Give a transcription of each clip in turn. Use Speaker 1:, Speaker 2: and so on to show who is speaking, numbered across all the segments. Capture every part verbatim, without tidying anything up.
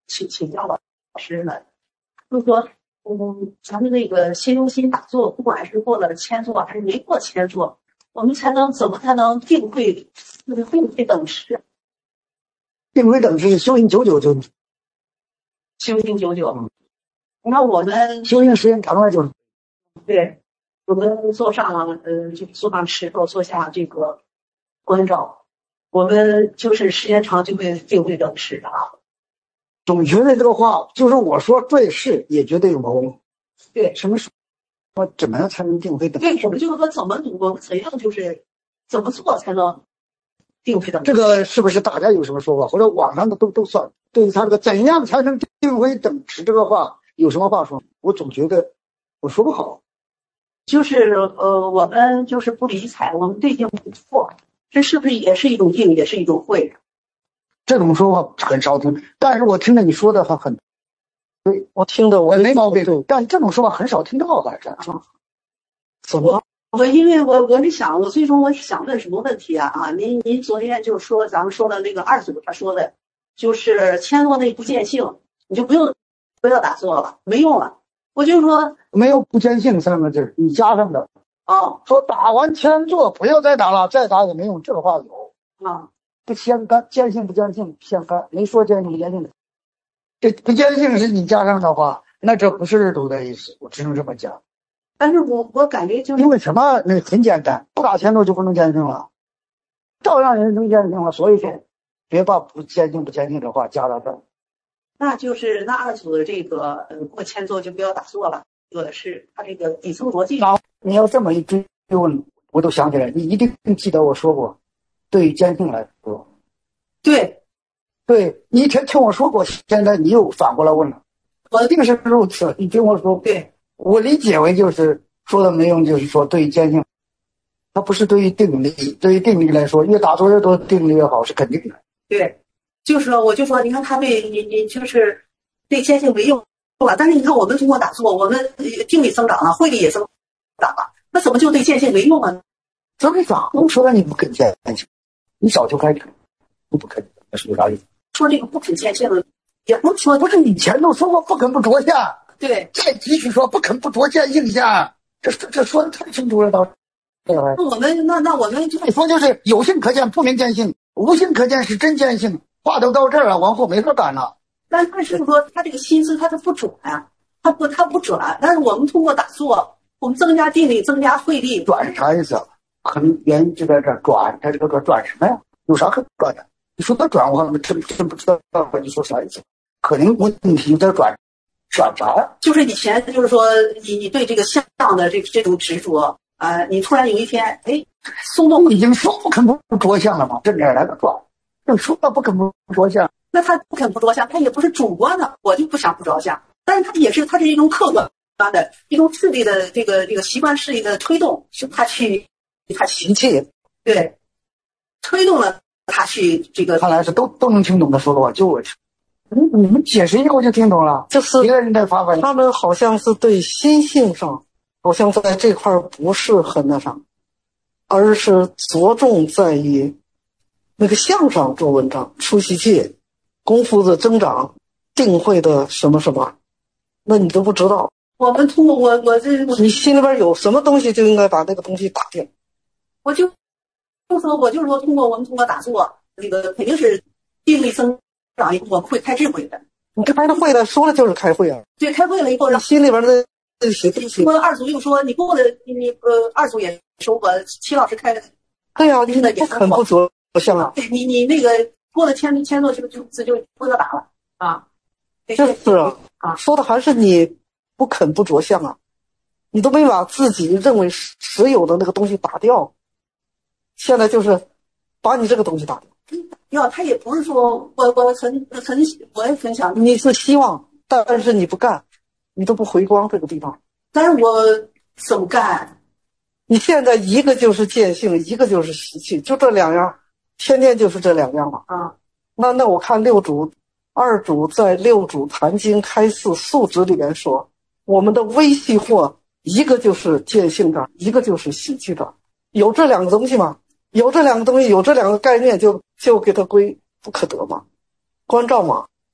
Speaker 1: 请请教老师呢，就是说，嗯，咱们那个心中心打坐，不管是过了千坐还是没过千坐，我们才能怎么才能定慧，就是定慧等持？
Speaker 2: 定慧等持，修行久久就
Speaker 1: 修行久久。你看我们
Speaker 2: 修行时间长了就是
Speaker 1: 对，我们坐上了呃，就坐上石头，坐下这个关照，我们就是时间长就会定慧等持啊。
Speaker 2: 总觉得这个话，就是我说对是，也觉得有毛病。
Speaker 1: 对，
Speaker 2: 什么说怎么样才能定慧等持？
Speaker 1: 对，我们就是说怎么读，我们怎样就是怎么做才能定慧等持？
Speaker 2: 这个是不是大家有什么说法，或者网上的都都算？对于他这个怎样才能定慧等持这个话，有什么话说？我总觉得我说不好。
Speaker 1: 就是呃，我们就是不理睬，我们对境不错，这是不是也是一种定，也是一种慧？
Speaker 2: 这种说法很少听，但是我听着你说的很很对，
Speaker 3: 我听着我
Speaker 2: 没毛病。对，但这种说法很少听到，还是
Speaker 3: 怎么？
Speaker 1: 我因为我我是想，我最终我想问什么问题啊？啊，您您昨天就说咱们说的那个二祖他说的，就是千坐内不见性，你就不用不要打坐了，没用了。我就说
Speaker 2: 没有不见性三个字，你加上的。
Speaker 1: 哦，
Speaker 2: 说打完千坐不要再打了，再打也没用，这个话有
Speaker 1: 啊。
Speaker 2: 不相干，见性不见性相干，没说见性不见性的。这不见性是你加上的话，那这不是读的意思，我只能这么讲。
Speaker 1: 但是我我感觉就是
Speaker 2: 因为什么？那很简单，不打千坐就不能见性了，照样人能见性了。所以说，别把不见性不见性的话加到这儿。
Speaker 1: 那就是那二组的这个呃过千坐就不要打坐了，说的是他这个底层逻辑。
Speaker 2: 你要这么一追问，我都想起来，你一定记得我说过，对于见性来说，
Speaker 1: 对，
Speaker 2: 对你听听我说过，现在你又反过来问了，我一定是如此。你听我说，
Speaker 1: 对，
Speaker 2: 我理解为就是说的内容，就是说对于见性，它不是对于定力，对于定力来说，越打坐越多，定力越好，是肯定的。
Speaker 1: 对，就是说，我就说，你看他对你你就是对见性没用了，但是你看我们通过打坐，我们定力增长了，慧力也增长了，那怎么就对见性没用啊？
Speaker 2: 怎么讲？我说你不肯见性，你早就该肯，你不肯，那是有啥意思？
Speaker 1: 说这个不肯见性，也不是说
Speaker 2: 不是你前头说过不肯不着相，
Speaker 1: 对，
Speaker 2: 再继续说不肯不着见性相，这这这说的太清楚了，到
Speaker 1: 那我们那那我们就
Speaker 2: 你说就是有性可见不明见性，无性可见是真见性，话都到这儿了，往后没法赶了。
Speaker 1: 但但是说他这个心思他是不转啊，他不他不转，但是我们通过打坐，我们增加定力，增加慧力。
Speaker 2: 转是啥意思？很原因就在这儿，转，他这个转什么呀？有啥可转的？你说他转，我真真不知道你说啥意思。可能问题在转，转啥呀？
Speaker 1: 就是以前就是说你你对这个相的这这种执着啊、呃，你突然有一天哎松动，
Speaker 2: 已经说不肯不着相了吗？这哪来的转？就说他不肯不着相，
Speaker 1: 那他不肯不着相，他也不是主观的，我就不想不着相，但是他也是他是一种客观的一种势力的这个这个习惯势力的推动，是他去他
Speaker 2: 习气，
Speaker 1: 对，推动了他去这个。
Speaker 2: 看来是都都能听懂的说的话，就我你你们解释一个我就听懂了，
Speaker 3: 就是
Speaker 2: 别人在发挥，
Speaker 3: 他们好像是对心性上好像在这块不是很那啥，而是着重在于那个相上做文章，出习气功夫的增长，定慧的什么什么，那你都不知道。
Speaker 1: 我们通过我我这
Speaker 3: 你心里边有什么东西就应该把那个东西打掉。
Speaker 1: 我就就说我就是说通过我们通过打坐，那个肯定是定力增长以后我们会开智慧的。
Speaker 3: 你开了会了，说了就是开会啊。
Speaker 1: 对，开会了以后，
Speaker 3: 你心里边的这些东西。
Speaker 1: 我二组又说你过了，你你呃二组也说过，齐老师开的。
Speaker 3: 对啊，你不肯不着相啊。
Speaker 1: 对你你那个过了千千座就就就就不要打了啊。
Speaker 3: 就是啊，说的还是你不肯不着相啊，你都没把自己认为实有的那个东西打掉，现在就是把你这个东西打掉。
Speaker 1: 要他也不是说我我很很我也很想，
Speaker 3: 你是希望，但是你不干，你都不回光这个地方。
Speaker 1: 但是我怎么干？
Speaker 3: 你现在一个就是见性，一个就是习气，就这两样，天天就是这两样了
Speaker 1: 啊。
Speaker 3: 那那我看六祖二祖在六祖坛经开示素旨里面说，我们的微细惑一个就是见性的，一个就是习气的，有这两个东西吗？有这两个东西，有这两个概念就就给它归不可得嘛，关照嘛。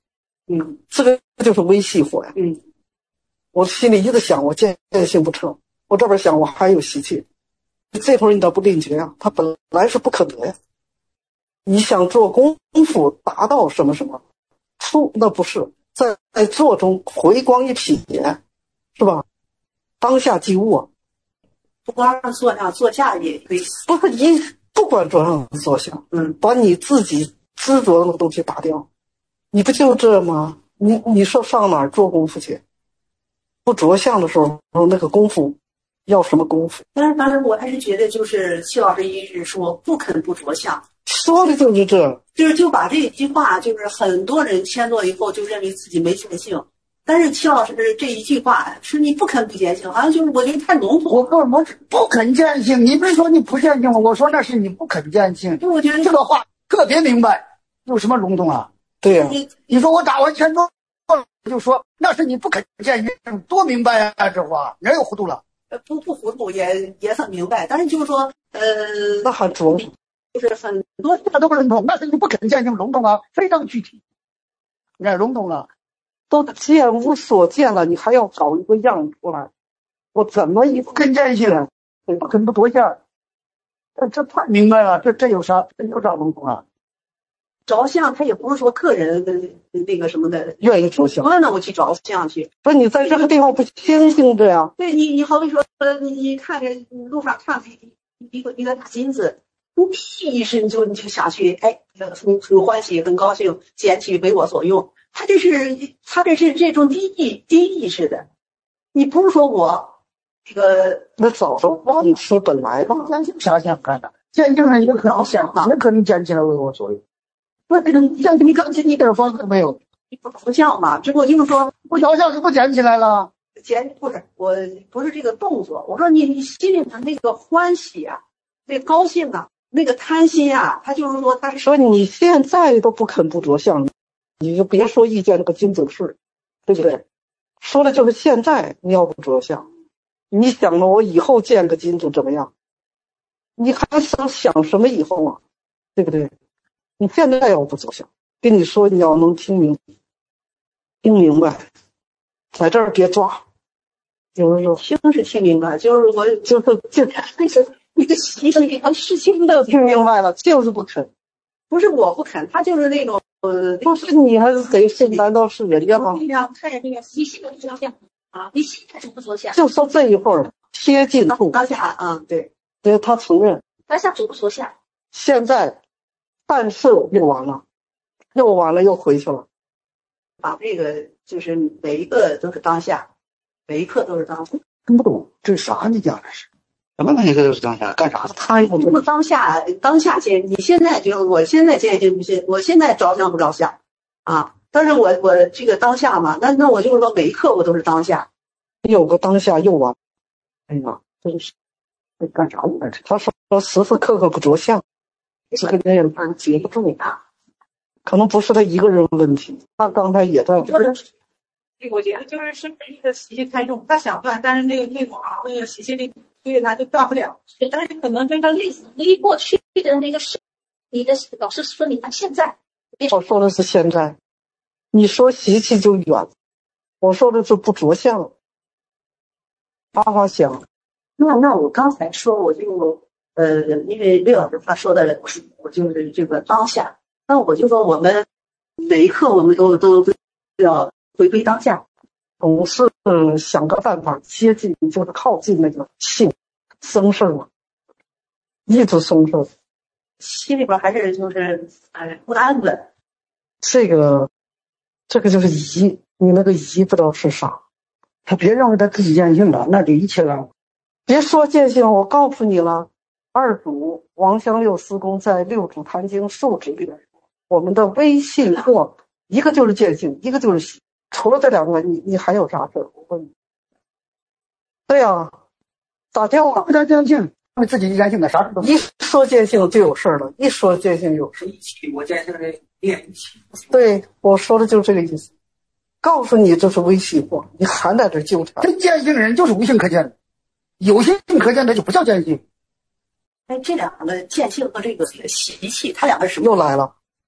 Speaker 1: 嗯，
Speaker 3: 这个就是微细火呀。
Speaker 1: 嗯，
Speaker 3: 我心里一直想，我见性不成，我这边想我还有习气，这会儿你咋不领觉啊？它本来是不可得呀。你想做功夫达到什么什么，出那不是在在做中回光一瞥，是吧？当下即悟啊。
Speaker 1: 不光是坐上坐下也可以。
Speaker 3: 不是你不管坐上坐下，
Speaker 1: 嗯，
Speaker 3: 把你自己执着的东西打掉，你不就这吗？你你说上哪儿做功夫去？不着相的时候，那个功夫要什么功夫？
Speaker 1: 但是，但是我还是觉得，就是戚老师一直说不肯不着相，
Speaker 3: 说的就是这，
Speaker 1: 就是就把这句话，就是很多人签做以后就认为自己没见性。但是戚老师这一句话是你不肯不见性，好像就是我觉得太笼统。
Speaker 2: 我不我不肯见性，你不是说你不见性吗？我说那是你不肯见性。
Speaker 1: 就我觉得
Speaker 2: 这个话特别明白，有什么笼统啊？
Speaker 3: 对呀、啊，
Speaker 1: 你
Speaker 2: 你说我打完拳桌就说那是你不肯见性，多明白啊！这话哪有糊涂了？
Speaker 1: 不不糊涂也也很明白，但是就是说，呃，
Speaker 3: 那还着实
Speaker 1: 就是很多
Speaker 2: 那都不笼统，那是你不肯见性笼统啊，非常具体。你看笼统了。
Speaker 3: 都见无所见了，你还要搞一个样出来，我怎么一
Speaker 2: 跟见性，不肯不着相，这这太明白了，这这有啥？这有啥笼统啊？
Speaker 1: 着相，他也不是说个人那个什么的
Speaker 3: 愿意着相，
Speaker 1: 那那我去着相去。
Speaker 3: 不是你在这个地方不坚信这样？
Speaker 1: 对你，你好比说，呃，你你看着路上看着一个一个大金子，你屁一声就你就想去，哎，很很欢喜，很高兴，捡起为我所用。他这是他这是这种低意低意识的，你不是说我这个
Speaker 3: 那早就忘吃本来了。
Speaker 2: 见性啥想干的？见性人也可能想，也可能捡起来为我所用。
Speaker 1: 不这个
Speaker 2: 见性你刚才一点方式没有，
Speaker 1: 你不着相嘛？只不过就是说
Speaker 2: 不着相就不捡起来了。
Speaker 1: 捡不是我不是这个动作，我说你你心里的那个欢喜啊，那个高兴啊，那个贪心啊，他就是说他是
Speaker 3: 说你现在都不肯不着相。你就别说意见那个金子事，对不对？说的就是现在你要不着相，你想着我以后见个金子怎么样？你还想想什么以后啊？对不对？你现在要不着相，跟你说你要能听明听明白，在这儿别抓。有人说
Speaker 1: 听是听明白，就是我
Speaker 3: 就是这那个那个习气和事情都听明白了，就是不肯。
Speaker 1: 不是我不肯，他就是那种。呃，
Speaker 3: 不是你还是谁是？难道是人家吗？
Speaker 1: 这样看着这个，你现在不着相啊？你现在就不着相？
Speaker 3: 就说这一会儿贴近处，
Speaker 1: 当下啊，对，
Speaker 3: 对，他承认
Speaker 1: 当下着不着相。
Speaker 3: 现在，但是又完了，又完了，又回去了。
Speaker 1: 把这个就是每一个都是当下，每一刻都是当下。
Speaker 2: 听不懂这是啥？你讲的是什么？每一个都是当下，干啥？
Speaker 3: 他又
Speaker 1: 不当下，当下见，你现在就我现在见信不信？我现在着相不着相啊？但是我我这个当下嘛，那那我就是说每一刻我都是当下。
Speaker 3: 有个当下又完，哎呀，真是，
Speaker 2: 这干啥呢？
Speaker 3: 他说时时刻刻不着相，这个人他接不住他，可能不是他一个人问题，他刚才也在。
Speaker 1: 这个我觉得就是身边的习气太重，他想断，但是那个那种啊，那个习气力，所以他就断不了。但是可能跟他离离过去的那个事，你的老师说你看现在，
Speaker 3: 我说的是现在，你说习气就远，我说的是不着相。好好想，
Speaker 1: 那那我刚才说我就呃，因为刘老师他说的，我我就是这个当下，那我就说我们每一刻我们都都要回归当下，
Speaker 3: 总是想个办法接近，就是靠近那个性生事嘛，一直生事，
Speaker 1: 心里边还是就是哎不安稳。
Speaker 3: 这个这个就是疑，你那个疑不知道是啥。
Speaker 2: 他别认为他自己见性了，那就一切了。
Speaker 3: 别说见性，我告诉你了，二祖王香六司公在《六祖坛经述旨》里边，我们的微信惑一个就是见性，一个就是喜。除了这两个，你你还有啥事儿？我问你。对呀、啊，打电话
Speaker 2: 不他见性，他自己见性的啥事都
Speaker 3: 一说见性就有事儿了，一说见性有事。
Speaker 2: 一起我见性的练一起。
Speaker 3: 对，我说的就是这个意思。告诉你这是微细惑，你还在这纠缠。
Speaker 2: 这见性人就是无性可见的，有性可见的就不叫见性。
Speaker 1: 哎，这两个见性和这个习气，它两个是什么？
Speaker 3: 又来了，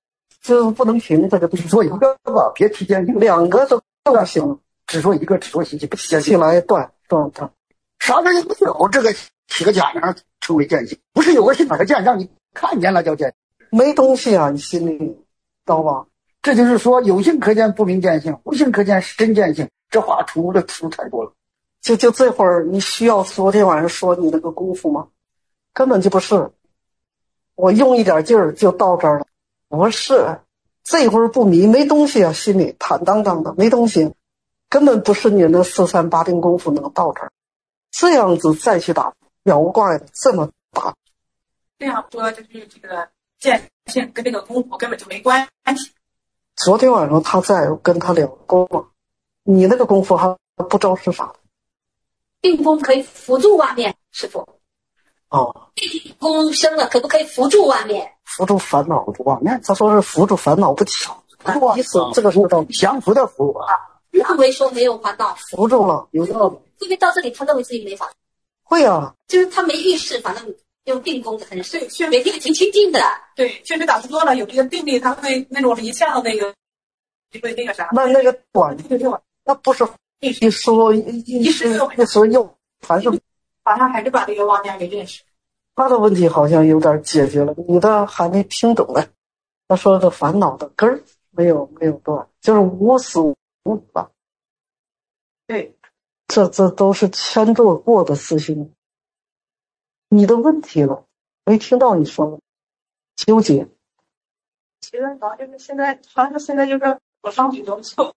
Speaker 3: 就不能停这个东西。
Speaker 2: 只说一个吧，别提见性，
Speaker 3: 两个都都不行，
Speaker 2: 只说一个，只说习气，不提见
Speaker 3: 起
Speaker 2: 性。
Speaker 3: 来断断断。
Speaker 2: 啥人有这个起个假名成为见性，不是有个性把它见，让你看见了叫见。
Speaker 3: 没东西啊，你心里知道吧？
Speaker 2: 这就是说有性可见不明见性，无性可见是真见性。这话出的出太多了。
Speaker 3: 就就这会儿你需要昨天晚上说你那个功夫吗？根本就不是。我用一点劲儿就到这儿了，不是。这会儿不迷，没东西啊，心里坦荡荡的，没东西，根本不是你那四三八定功夫能到这儿。这样子再去打妖怪的这么打，
Speaker 4: 这样说就是这个见性跟这个功夫根本就没关系。
Speaker 3: 昨天晚上他在跟他聊过嘛，你那个功夫还不知道是啥。
Speaker 5: 定功可以辅助外面，师傅。
Speaker 3: 哦，
Speaker 5: 定功生了，可不可以辅助外面？
Speaker 3: 辅助烦恼不外面，他说是辅助烦恼不巧，意思这个是道理。
Speaker 2: 降服的服啊，
Speaker 5: 认为说没有烦恼，
Speaker 3: 辅助了，有道理。
Speaker 5: 会不会到这里他认为自己没烦恼？
Speaker 3: 会啊，
Speaker 5: 就是他没意识，反正用定功很是
Speaker 4: 对，确
Speaker 5: 每天挺清静的。
Speaker 4: 对，确实打坐了，有这个定力，他会那种离相那个，就会那个啥。
Speaker 3: 那那个短，
Speaker 4: 对对，
Speaker 3: 那不是一说一一时一时又，还是
Speaker 4: 好像还是把这个妄念给认识。
Speaker 3: 他的问题好像有点解决了，你的还没听懂呢。他说的烦恼的根儿没有没有断，就是无死无吧。
Speaker 4: 对，
Speaker 3: 这这都是牵做过的事情。你的问题了，没听到你说的纠结。
Speaker 4: 其实好像就是现在，好像现在就是我上去都错。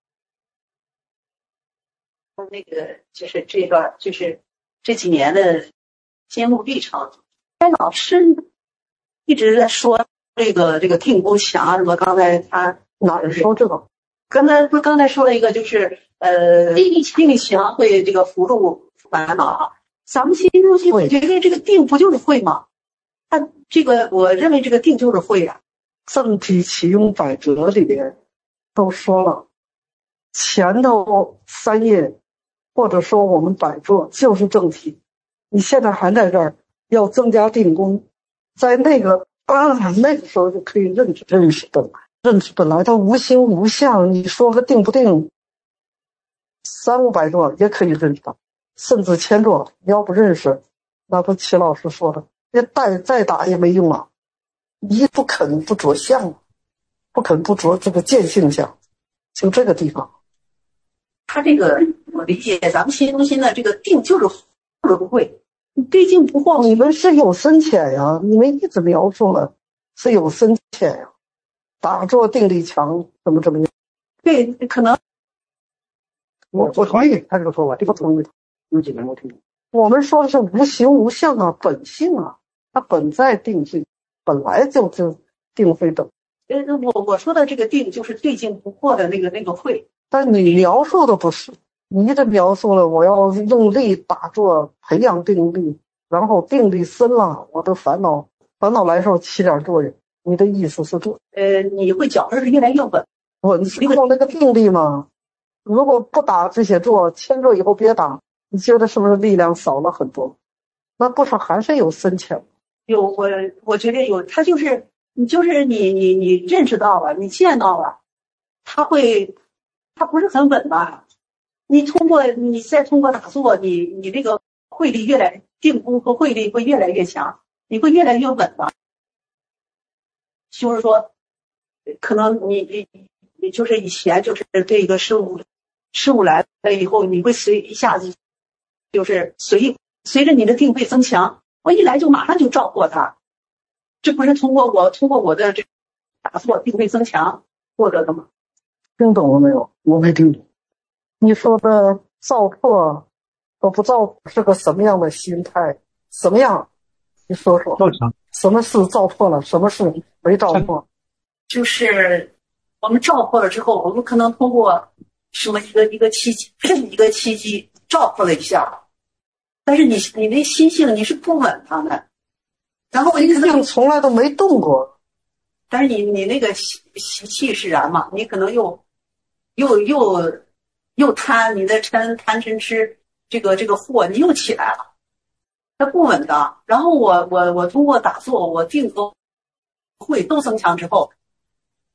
Speaker 1: 那个就是这段就是这几年的心路历程。该老师一直在说这个这个定功强什么，刚才他
Speaker 3: 哪儿说这个？
Speaker 1: 刚才不刚才说了一个就是呃定力定力强会这个辅助烦恼。咱们心中心我觉得这个定不就是会吗？他这个我认为这个定就是会呀、啊。
Speaker 3: 正体启用百折里边都说了，前头三页或者说我们百座就是正体，你现在还在这儿要增加定功，在那个啊那个时候就可以认识认识本来，认识本来它无形无相，你说个定不定，三五百座也可以认识到，甚至千座，你要不认识，那不齐老师说的，那再再打也没用啊，你不肯不着相，不肯不着这个见性相，就这个地方。
Speaker 1: 他这个我理解，咱们心中心的这个定就是会不会。你对境不惑，
Speaker 3: 你们是有深浅呀，你们一直描述了是有深浅呀，打坐定力强怎么怎么样？
Speaker 1: 对，可能
Speaker 2: 我我同意他这个说法，这个同意。有几个我听懂。
Speaker 3: 我们说的是无形无相啊，本性啊，它本在定性，本来就就定非等。
Speaker 1: 呃，我我说的这个定就是对境不惑的那个那个会，
Speaker 3: 但你描述的不是。你这描述了，我要用力打坐，培养定力，然后定力深了，我的烦恼烦恼来时候起点作用。你的意思是这？
Speaker 1: 呃，你会脚是越来越稳，
Speaker 3: 稳是靠那个定力吗？如果不打这些坐，牵着以后别打，你觉得是不是力量少了很多？那不少还是有深浅。
Speaker 1: 有我我觉得有，他就是你就是你你你认识到了，你见到了，他会他不是很稳吧？你通过你再通过打坐，你你这个慧力越来定功和慧力会越来越强，你会越来越稳了。就是说，可能你你你就是以前就是这个事物事物来了以后，你会随一下子就是随随着你的定慧增强，我一来就马上就照破它。这不是通过我通过我的这打坐定慧增强获得的吗？
Speaker 3: 听懂了没有？我没听懂。你说的照破和不照破是个什么样的心态？什么样？你说说。什么是照破了？什么是没照破？
Speaker 1: 就是我们照破了之后，我们可能通过什么一个一个契机，一个契机照破了一下，但是你你那心性你是不稳当的，然后你可能
Speaker 3: 从来都没动过，
Speaker 1: 但是你你那个习习气使然嘛，你可能又又又又贪，你的嗔贪嗔痴这个这个祸你又起来了，它不稳当。然后我我我通过打坐，我定和慧都增强之后，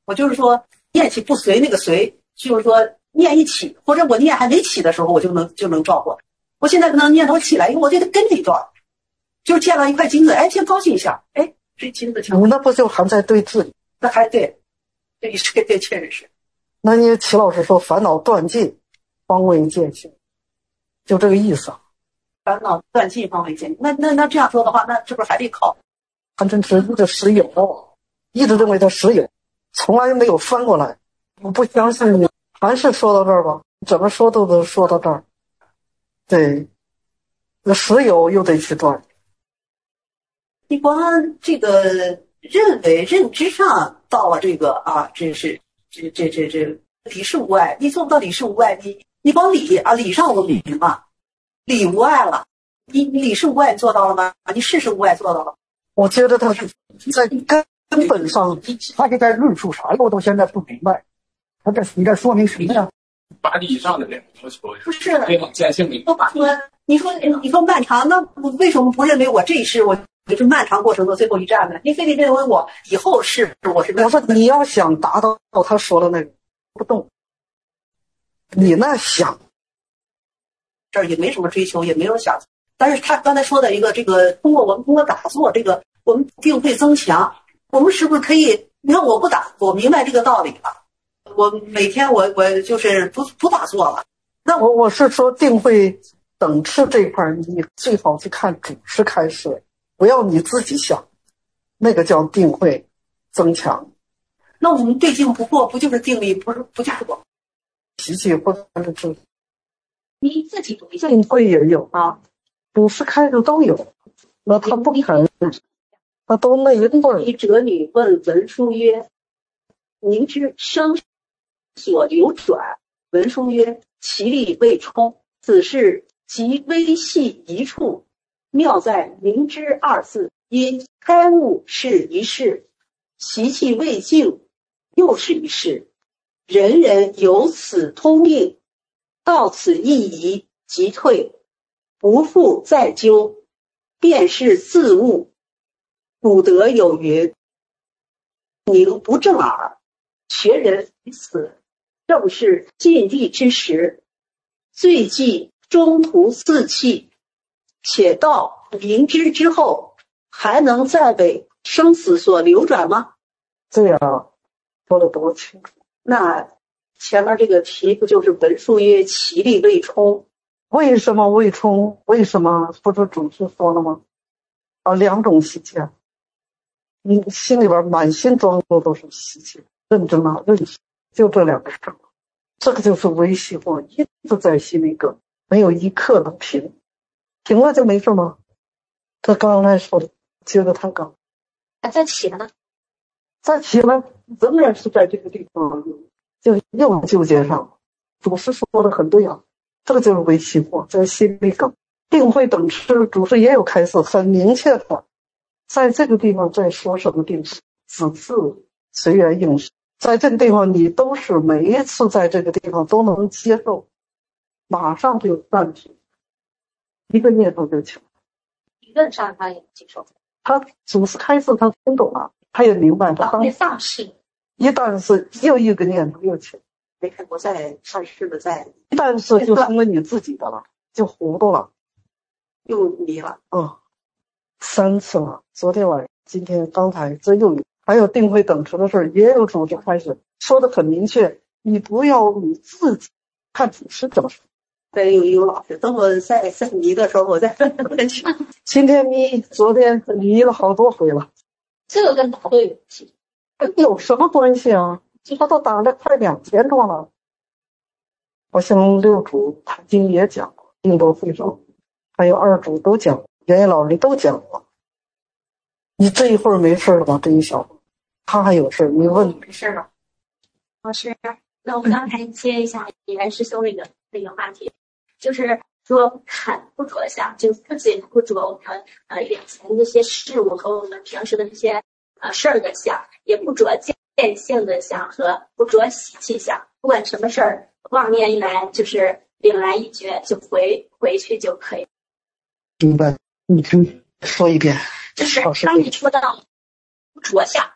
Speaker 1: 我就是说念起不随那个随，就是说念一起，或者我念还没起的时候，我就能就能照过。我现在可能念头起来，因为我觉得跟着照，就是见到一块金子，哎，先高兴一下，哎，这金子挺好。
Speaker 3: 你那不就还在对峙？
Speaker 1: 那还对，这这这确实是。
Speaker 3: 那你齐老师说烦恼断尽，方为见性，就这个意思。
Speaker 1: 烦恼断尽方为见性，那那那这样说的话，那是不是还得靠？
Speaker 3: 韩真直一直实有，一直认为他实有，从来没有翻过来。我不相信你，还是说到这儿吧，怎么说都能说到这儿。对，那实有又得去断。
Speaker 1: 你光这个认为认知上到了这个啊，这是这这这这理是无碍，你做不到理是无碍，你你光理啊理上我明嘛，理无碍了，你你理是无碍你做到了吗？你事是无碍做到了。
Speaker 3: 我觉得他是在根本上，
Speaker 2: 他就在论述啥，我到现在不明白。他这你这说明什么呀？
Speaker 6: 把理上的这个要求
Speaker 1: 不是
Speaker 6: 非常见性的。
Speaker 1: 你说你说漫长，那为什么不认为我这一世我就是漫长过程的最后一站呢？你非得认为我以后是我是？
Speaker 3: 我说你要想达到他说的那个不动，你那想
Speaker 1: 这儿也没什么追求，也没有想。但是他刚才说的一个这个，通过我们通过打坐，这个我们定会增强。我们是不是可以？你看我不打，我明白这个道理了。我每天我我就是不不打坐了。
Speaker 3: 那我我是说定会等持这一块，你最好去看主师开示，不要你自己想，那个叫定会增强。
Speaker 1: 那我们对境不过，不就是定力？不是不就是我
Speaker 3: 习气或者是知
Speaker 5: 你自己读一下。
Speaker 3: 定会也有啊，主师开示都有，那他不肯，他都那一会儿。
Speaker 1: 一哲女问文殊曰：“您之生所流转。”文殊曰：“其力未充，此事极微细一处，妙在明知二字。因开悟是一事，习气未尽又是一事。人人有此通病，到此一疑即退，不复再究，便是自悟。古德有云：‘宁不正耳。’学人于此，正是尽力之时。最忌中途自弃，且到明知之后，还能再为生死所流转吗？”
Speaker 3: 对啊，说的多清楚。
Speaker 1: 那前面这个题不就是文殊曰其力未充？
Speaker 3: 为什么未充？为什么不是主师说了吗？啊，两种习气，你心里边满心装作都是习气，认真啊，认识，就这两个事，这个就是微细惑，一直在心里梗，没有一刻能停，停了就没事吗？他刚才说的，觉得他刚，
Speaker 5: 还在起了呢，
Speaker 3: 再起来仍然是在这个地方，就又纠结上了。主师说的很对啊，这个就是微细惑，在心里梗。定会等持，主师也有开示，很明确的，在这个地方在说什么定持，此次随缘应时，在这个地方你都是每一次在这个地方都能接受，马上就暂停，一个念头就起来。
Speaker 5: 理论上他也接受，
Speaker 3: 他主师开示，他听懂了，他也明白，他当
Speaker 5: 会放肆。
Speaker 3: 一旦是又一个念头又起来，
Speaker 1: 没看过在上师的在，
Speaker 3: 一旦是就成为你自己的了，就糊涂了。
Speaker 1: 又迷了。
Speaker 3: 嗯，三次了，昨天晚上，今天刚才这又有，还有定会等持的事也有主师开始说的很明确，你不要你自己看主师怎么说。
Speaker 1: 再有一个老师，等我再再迷的时候，我再再去。
Speaker 3: 今天迷，昨天迷了好多回了。
Speaker 5: 这个跟打坐有关系？
Speaker 3: 有什么关系啊？他都打了快两天多了。好像六祖他经也讲过，定波会上。还有二主都讲，原野老人都讲过。你这一会儿没事了吧？这一小会，他还有事，你问。
Speaker 5: 没事了。老师，那我们刚才接一下袁师兄那个那个话题，就是说看不着相，就不仅不着我们呃眼前这些事物和我们平时的这些呃事儿的相，也不着见性的相和不着习气相。不管什么事儿，妄念一来就是领来一觉，就回回去就可以。
Speaker 3: 明白，你听说一遍。
Speaker 5: 就是当你说到不着相，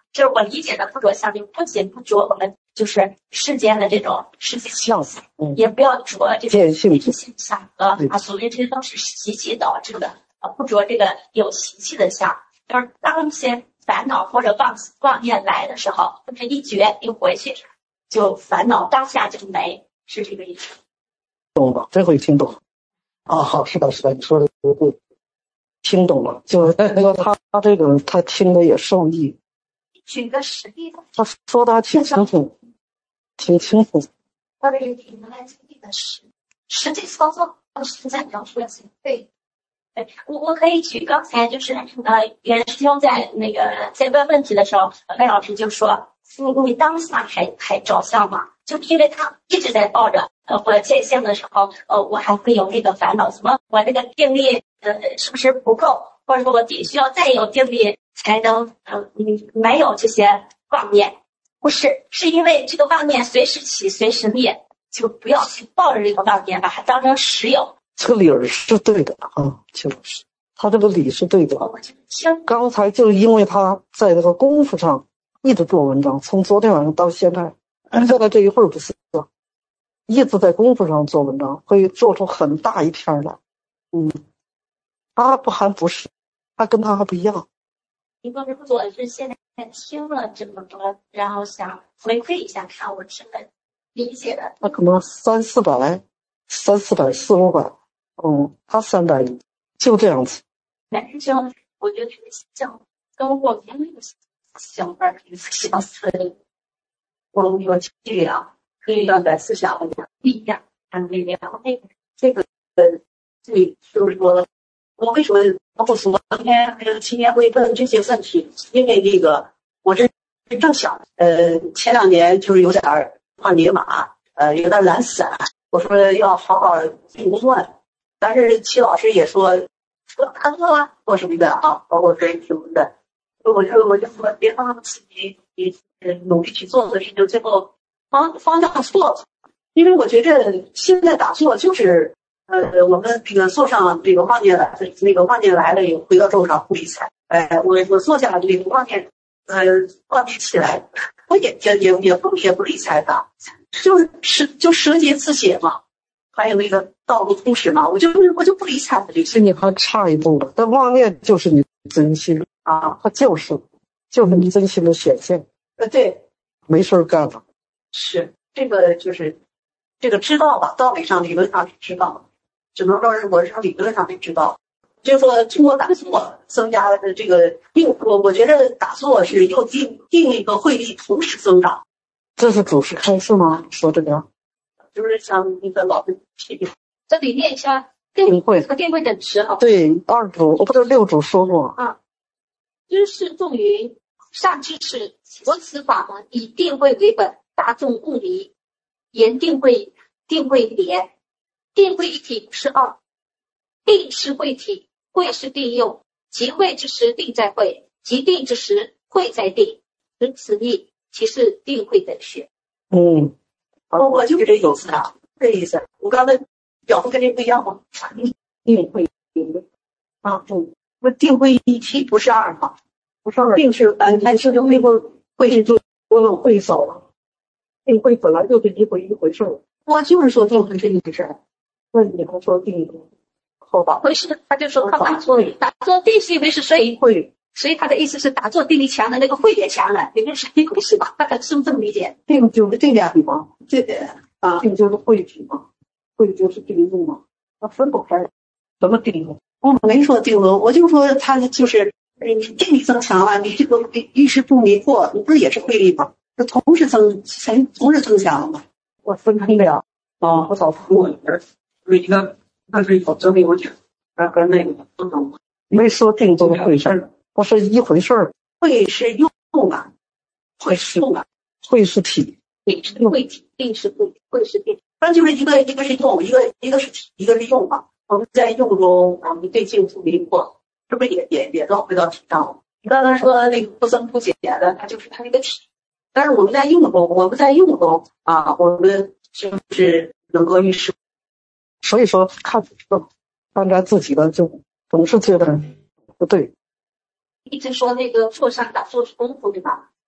Speaker 5: 就是我理解的不着相，就不仅不着我们就是世间的这种世界
Speaker 3: 相子，嗯，
Speaker 5: 也不要着这
Speaker 3: 见性
Speaker 5: 种现象和啊，所谓这些都是习气导致的啊，不着这个有习气的相。就是当一些烦恼或者妄妄念来的时候，就是一觉一回去，就烦恼当下就没，是这个意思。
Speaker 3: 懂了，这回听懂了。啊，好，是的，是的，你说的对，听懂了。就是说他他这个他听的也受益。
Speaker 5: 举个实例的，
Speaker 3: 他说的还挺清楚，挺清楚。
Speaker 5: 他这个举个来举例的实实际操作，实在描述的对。对，我我可以举刚才就是呃，袁师兄在那个在问问题的时候，赖老师就说，你你当下还还着相吗？就因为他一直在抱着呃，我见性的时候，呃，我还会有那个烦恼，什么我这个定力呃是不是不够，或者说我得需要再有定力才能呃嗯没有这些妄念，不是，是因为这个妄念随时起随时灭，就不要去抱着这个妄念，把它当成实有。
Speaker 3: 这个理儿是对的啊，就是他这个理是对的。刚才就因为他在这个功夫上一直做文章，从昨天晚上到现在，现在这一会儿不是一直在功夫上做文章，会做出很大一片来。嗯，他不还不是，他跟他还不一样。
Speaker 5: 一个是我是现在听了这么多，然后想回馈一下，看我是怎么理解的。
Speaker 3: 他可能三四百，三四百，四五百。嗯，他三百一，就这样子。
Speaker 5: 男生，我觉得像跟我们那个想法挺相似的。我有力量，可以让在思想的力量，看力量。那个这个呃，这就是说，我为什么包括昨天那个青年会问这些问题？因为那个我这正想，呃，前两年就是有点换泥马，呃，有点懒散。我说要好好运动。但是齐老师也说说他说了做什么的啊，包括说什么的，我就我就说别让自己你努力去做的事情，最后方方向错了。因为我觉着现在打坐就是呃，我们这个坐上这个妄念来，那个妄念来了以后回到桌上不理睬。哎，我我坐下这个妄念呃妄念起来，我也也也也不也不理睬它，就是是就舍己自解嘛。还有那个道路通识嘛，我就我就不理睬了。
Speaker 3: 是你还差一步了，但妄念就是你真心啊，它就是就是你真心的显现。
Speaker 1: 呃，对，
Speaker 3: 没事干了。
Speaker 1: 是这个就是这个知道吧，道理上理论上是知道，只能说是我是理论上没知道。就是说通过打坐增加的这个定，我我觉得打坐是又定定力和慧力同时增长。
Speaker 3: 这是主持开示吗？说这个。
Speaker 1: 就是像那个老师提，
Speaker 5: 这里念一下
Speaker 3: 定慧
Speaker 5: 和定慧的词啊。
Speaker 3: 对，二主，我不知道六主说过
Speaker 5: 啊。知识重于善知识，佛此法门以定慧为本，大众勿离。言定慧，定慧别，定慧一体是二，定是慧体，慧是定用。即慧之时，定在慧；即定之时，慧在定。此此意，其是定慧等学。
Speaker 3: 嗯。
Speaker 1: 我我就是这意思啊，这意思。我刚才表述跟这不一样吗？定慧啊，嗯，不定慧一体不是二吗？不是二，定是嗯，还是定慧慧是就不用慧少了。定慧本来就是一回一回事儿。我就是说定慧是一回事儿。那你还说定好吧？
Speaker 5: 回事，他就说他打坐，打坐定是一回事，所以
Speaker 1: 慧。
Speaker 5: 所以他的意思是打坐定力强的那个慧也强了，你们是一回事吧？他是不是这么理解？
Speaker 1: 定就是这两吗？这啊，定就是慧体嘛，慧就是定用嘛，那分不开。什么定用？我没说定用，我就说他就是你定力增强了，你这个遇事不迷惑，你不是也是慧力吗？这同时增，才同时增强了嘛。我分开了啊，我早分我儿，就是一个那是有真理有讲，跟跟那个不懂，
Speaker 3: 没说定都是慧事儿。不是一回事儿，
Speaker 1: 慧是用啊，慧是用啊，
Speaker 3: 慧是体，
Speaker 5: 定是慧体，定是慧，慧是定。
Speaker 1: 反正就是一个一个是用，一个一个是体，一个是用嘛。我们在用中，我们对境不迷惑，是不是也也也到回到体上了？你刚才说那个不增不减的，它就是它那个体。但是我们在用中，我们在用中啊，我们就是能够遇事。
Speaker 3: 所以说看看咱自己的，就总是觉得不对。
Speaker 5: 一直说那个坐上打坐是功夫对吧？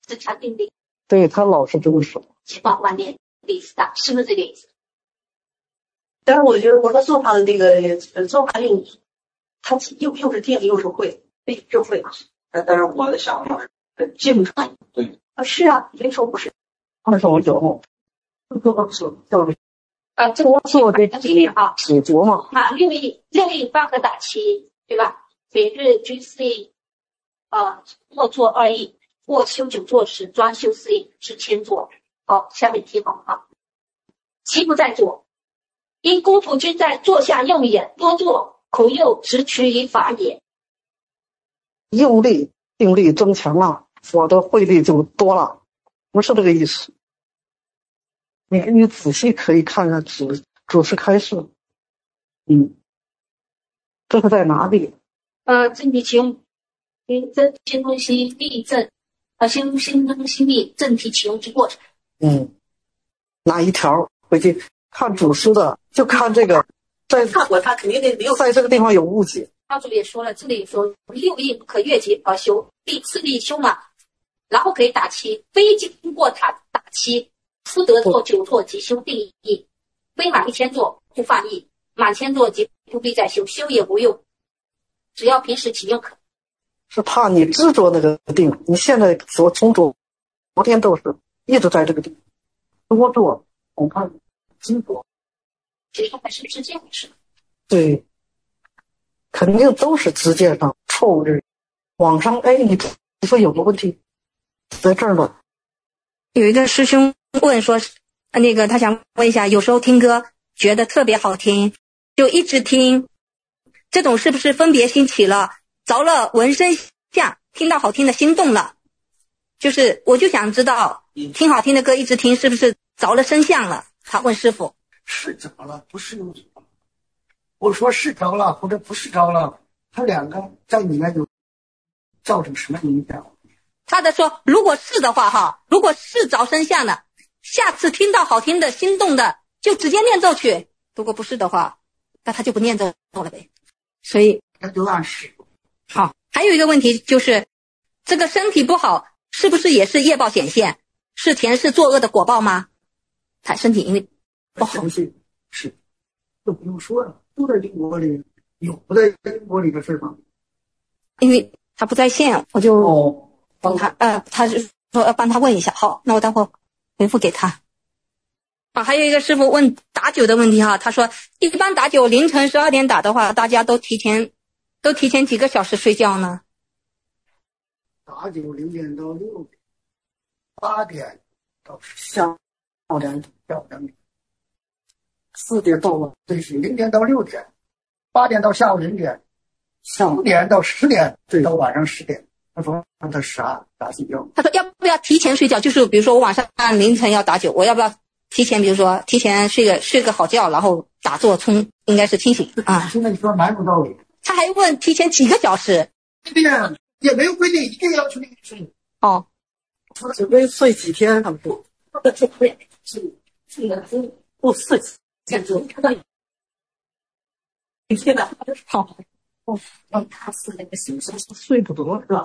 Speaker 5: 自强定力，
Speaker 3: 对他老是这么说。
Speaker 5: 解放万念力四大，是不是这个意思？
Speaker 1: 但是我觉得我的做法的那个呃做法令，它又又是定又是会，非智慧。
Speaker 2: 但但是我的想法是，经常对
Speaker 1: 啊，是啊，没说不是。
Speaker 3: 二十五九，就是
Speaker 5: 啊，这个我
Speaker 3: 做这
Speaker 5: 举例啊，
Speaker 3: 写作嘛。
Speaker 5: 啊，六一六一八个打七，对吧？每日居四亿，啊，卧坐二亿，卧休九坐时，专修四亿，是千坐。好，下面题目啊，其不在坐，因公仆君在坐下用眼，多坐，恐又直取于法也。
Speaker 3: 用力定力增强了，我的慧力就多了，不是这个意思。你你仔细可以看看主主持开示，嗯，这个在哪里？
Speaker 5: 呃，正题其用，因真心中心力正，呃，心心中心力正题其用之过程。
Speaker 3: 嗯，哪一条？回去看主师的，就看这个，在
Speaker 1: 看过他肯定得六
Speaker 3: 在这个地方有误解。
Speaker 5: 他这里也说了，这里说六印不可越级而修，第四力修满，然后可以打七，非经过他打七，复得做九座即修第一，非满一千座不犯意，满千座即不必再修，修也无用，只要平时启用可。
Speaker 3: 是怕你执着那个定，你现在所从昨昨天都是一直在这个地方多做，我看执着。
Speaker 5: 其实还是是这样的事。
Speaker 3: 对，肯定都是直接上错误的。网上哎，你你说有个问题在这儿呢。
Speaker 7: 有一个师兄问说，那个他想问一下，有时候听歌觉得特别好听，就一直听，这种是不是分别心起了，着了闻声相，听到好听的心动了？就是我就想知道，听好听的歌一直听，是不是着了声相了？他问师父。
Speaker 2: 是着了，不是有什么。我说是着了，或者不是着了，他两个在里面就造成什么影响？
Speaker 7: 他的说，如果是的话哈，如果是着声相的，下次听到好听的心动的就直接念咒去，如果不是的话，那他就不念咒了呗。所以
Speaker 2: 那就按时。
Speaker 7: 好，还有一个问题就是，这个身体不好是不是也是业报显现，是前世作恶的果报吗？他身体因为不好，
Speaker 2: 是是，都不用说了，都在英国里，有不在英国里的事吗？
Speaker 7: 因为他不在线，我就
Speaker 2: 哦，
Speaker 7: 帮他，呃，他是说要帮他问一下。好，那我待会儿回复给他。啊，还有一个师傅问打酒的问题哈，他说一般打酒凌晨十二点打的话，大家都提前都提前几个小时睡觉呢？
Speaker 2: 打九零点到六点，八点到下午两点，下午两点，四点到了，对，是零点到六点，八点到下午零点，五点到十点，对，到晚上十点。他说让他啥打睡觉？
Speaker 7: 他说要不要提前睡觉？就是比如说我晚上凌晨要打酒，我要不要提前？比如说提前睡个睡个好觉，然后打坐冲，应该是清醒啊。
Speaker 2: 现在你说蛮有道理。
Speaker 7: 他还问提前几个小时？
Speaker 2: 对呀，也没有规定一定要去那个睡。
Speaker 7: 哦，
Speaker 3: 只为睡几天，他们说。
Speaker 1: 是是的，不四天就一天的好。哦，让他是那个形式睡不着是吧？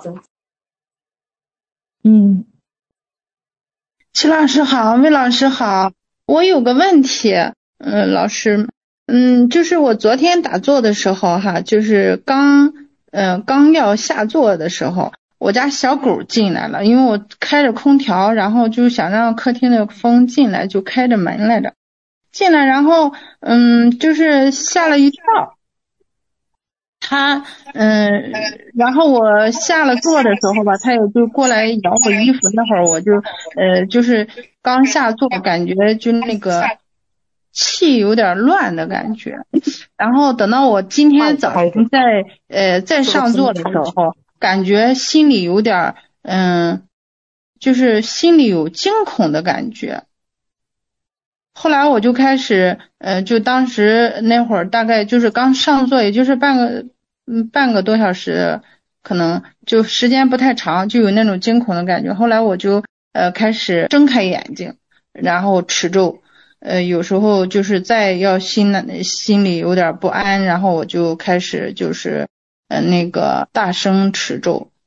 Speaker 8: 嗯，齐老师好，魏老师好，我有个问题，嗯，老师，嗯，就是我昨天打坐的时候哈，就是刚，呃，刚要下坐的时候，我家小狗进来了，因为我开着空调，然后就想让客厅的风进来，就开着门来着，进来，然后，嗯，就是吓了一跳。他嗯，然后我下了座的时候吧，他也就过来摇我衣服，那会儿我就呃，就是刚下座，感觉就那个气有点乱的感觉。然后等到我今天早上在呃在上座的时候，感觉心里有点嗯，就是心里有惊恐的感觉。后来我就开始呃，就当时那会儿大概就是刚上座，也就是半个嗯半个多小时，可能就时间不太长，就有那种惊恐的感觉。后来我就呃开始睁开眼睛，然后持咒，呃有时候就是再要心心里有点不安，然后我就开始就是呃那个大声持咒，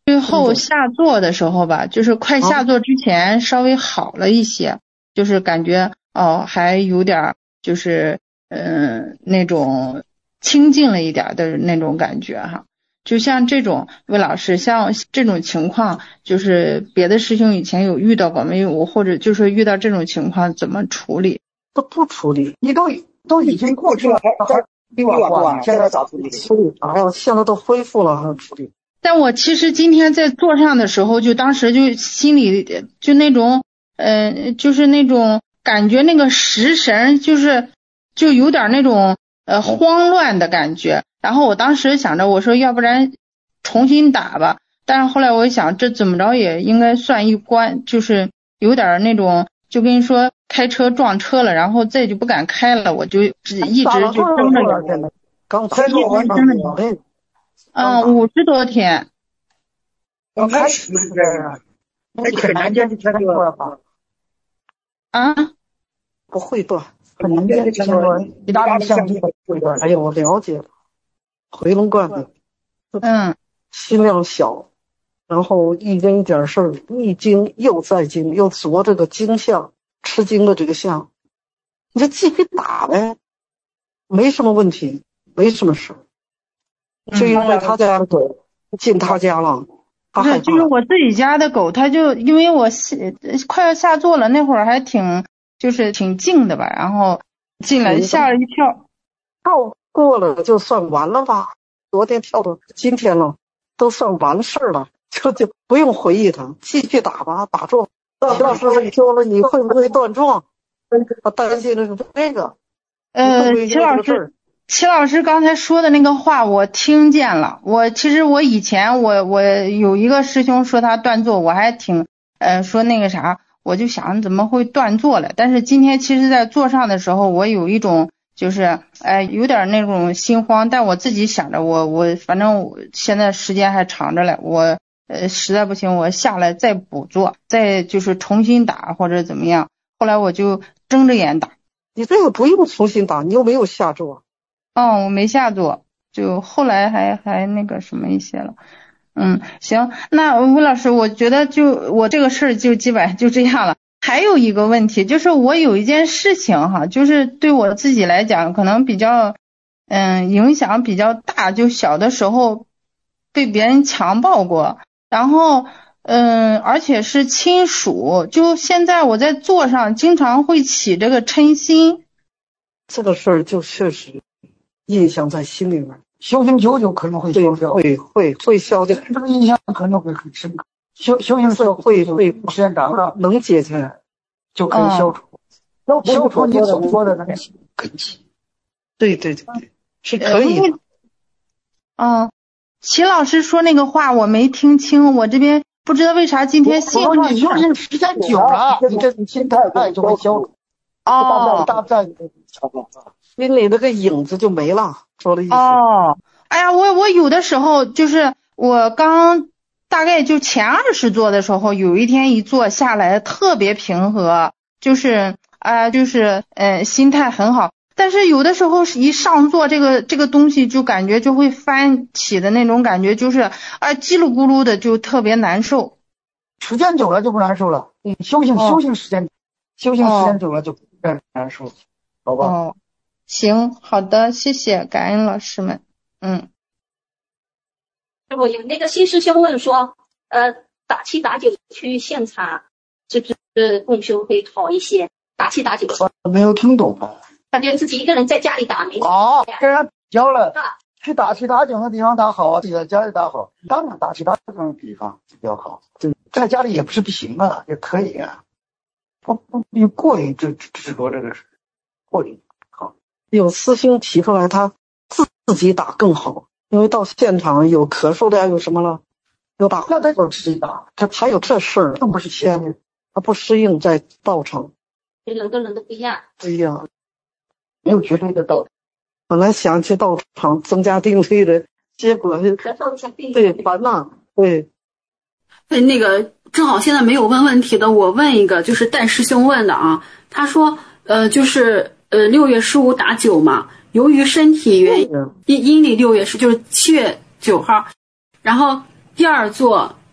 Speaker 8: 最后下座的时候吧，就是快下座之前稍微好了一些，就是感觉哦还有点就是嗯、呃、那种清静了一点的那种感觉哈。就像这种魏老师，像这种情况，就是别的师兄以前有遇到过没有？或者就是遇到这种情况怎么处理？
Speaker 3: 都不处理，
Speaker 2: 你都都已经过去了，还还比我过，现在咋处理？
Speaker 3: 处理啥呀？现在都恢复了，还处理？
Speaker 8: 但我其实今天在座上的时候，就当时就心里就那种，呃，就是那种感觉，那个食神就是就有点那种呃慌乱的感觉。然后我当时想着，我说要不然重新打吧。但是后来我一想，这怎么着也应该算一关，就是有点那种，就跟你说开车撞车了，然后再就不敢开了，我就只一直就睁着眼。
Speaker 3: 刚才做完
Speaker 8: 睁着眼。嗯，五十多天。
Speaker 2: 刚开始是这样，那很难坚持天天做吧？
Speaker 8: 啊？
Speaker 3: 不会断，
Speaker 2: 很难坚持天天做，其他的项目不会断。
Speaker 3: 哎呀，我了解了。回龙观的，
Speaker 8: 嗯，
Speaker 3: 心量小，然后一点一点事儿，一惊又再惊，又着这个惊相，吃惊的这个相，你就继续打呗，没什么问题，没什么事。就因为他家的狗进他家了，他害怕。
Speaker 8: 就是我自己家的狗，它就因为我快要下座了，那会儿还挺就是挺静的吧，然后进来吓了一跳。
Speaker 3: 跳过了就算完了吧？昨天跳到今天了，都算完事儿了，就就不用回忆它，继续打吧，打中。齐老师说了，你会不会断撞？他担心的是这个。
Speaker 8: 呃，齐老师。齐老师刚才说的那个话我听见了，我其实我以前我我有一个师兄说他断座，我还挺呃说那个啥，我就想怎么会断座了，但是今天其实在座上的时候，我有一种就是呃有点那种心慌，但我自己想着我我反正我现在时间还长着嘞，我呃实在不行我下来再补座，再就是重新打或者怎么样，后来我就睁着眼打。
Speaker 3: 你这个不用重新打，你又没有下座。
Speaker 8: 哦，我没下座，就后来还还那个什么一些了。嗯，行，那吴老师，我觉得就我这个事儿就基本上就这样了。还有一个问题就是我有一件事情哈，就是对我自己来讲可能比较嗯影响比较大，就小的时候被别人强暴过，然后嗯而且是亲属，就现在我在座上经常会起这个嗔心。
Speaker 3: 这个事儿就确实印象在心里面，
Speaker 2: 修行久久可能会消掉，
Speaker 3: 会会会消掉，
Speaker 2: 这个印象可能会很深刻。修修行社
Speaker 3: 会会
Speaker 2: 时间长了，
Speaker 3: 能解下来
Speaker 2: 就可以消除。
Speaker 3: 那、嗯、
Speaker 2: 消除你所说的那个根基。
Speaker 3: 对对对，是可以的。
Speaker 8: 嗯，齐老师说那个话我没听清，我这边不知道为啥今天信号。
Speaker 2: 你修行时间久了，你这心态爱就会消除。
Speaker 8: 哦，
Speaker 2: 大概
Speaker 3: 心里那个影子就没了，说的意思。
Speaker 8: 哦，哎呀，我我有的时候就是我刚大概就前二十座的时候，有一天一坐下来特别平和，就是啊、呃，就是呃心态很好。但是有的时候一上座，这个这个东西就感觉就会翻起的那种感觉，就是啊、呃、叽噜咕噜的，就特别难受。
Speaker 2: 时间久了就不难受了，你修行、哦、修行时间修行时间久了就不难受，好吧？
Speaker 8: 哦，行，好的，谢谢，感恩老师们。嗯，
Speaker 1: 我有那个新师兄问说，呃，打七打九去现场，是不是共修会好一些？打七打九，
Speaker 2: 我没有听懂啊。
Speaker 1: 感觉自己一个人在家里打没
Speaker 2: 哦，跟人教了，去打七打九的地方打好，在家里打好，当然打七打九的地方比较好，就在家里也不是不行啊，也可以啊。不不，你过于执执着这个事，过于好。
Speaker 3: 有师兄提出来，他自自己打更好，因为到现场有咳嗽的呀，有什么了，有打，
Speaker 2: 那他就自己打，
Speaker 3: 这还有这事儿，
Speaker 2: 更不是闲的，
Speaker 3: 他不适应在道场，
Speaker 1: 人跟人都不一样，
Speaker 3: 不一样。
Speaker 2: 没有绝对的道理。
Speaker 3: 本来想去道场增加定力的，结果
Speaker 1: 咳嗽一下病
Speaker 3: 对烦呐，对。
Speaker 9: 对，那个正好现在没有问问题的，我问一个，就是戴师兄问的啊。他说，呃，就是呃六月十五打九嘛，由于身体原因，阴阴历六月是就是七月九号，然后第二座